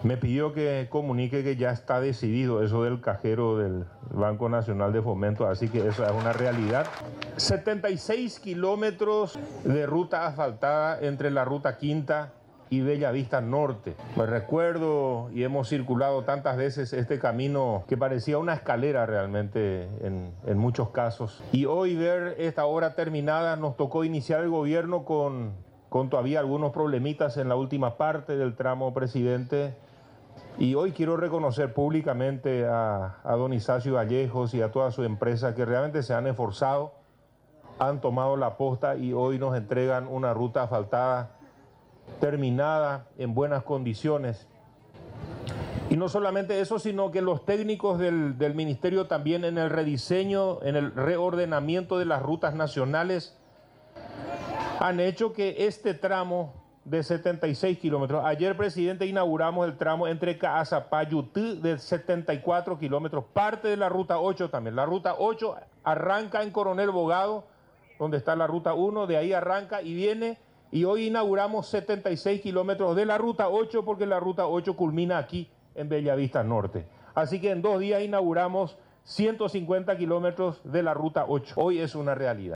Me pidió que comunique que ya está decidido eso del cajero del Banco Nacional de Fomento, así que eso es una realidad. 76 kilómetros de ruta asfaltada entre la Ruta Quinta y Bellavista Norte. Me recuerdo y hemos circulado tantas veces este camino que parecía una escalera realmente en muchos casos. Y hoy ver esta obra terminada, nos tocó iniciar el gobierno con todavía algunos problemitas en la última parte del tramo, presidente. Y hoy quiero reconocer públicamente a don Isacio Vallejos y a toda su empresa que realmente se han esforzado, han tomado la posta y hoy nos entregan una ruta asfaltada terminada en buenas condiciones. Y no solamente eso, sino que los técnicos del ministerio también en el rediseño, en el reordenamiento de las rutas nacionales han hecho que este tramo de 76 kilómetros, ayer, presidente, inauguramos el tramo entre Caazapá y Yutí de 74 kilómetros, parte de la Ruta 8 también. La Ruta 8 arranca en Coronel Bogado, donde está la Ruta 1, de ahí arranca y viene, y hoy inauguramos 76 kilómetros de la Ruta 8 porque la Ruta 8 culmina aquí en Bellavista Norte. Así que en 2 días inauguramos 150 kilómetros de la Ruta 8. Hoy es una realidad.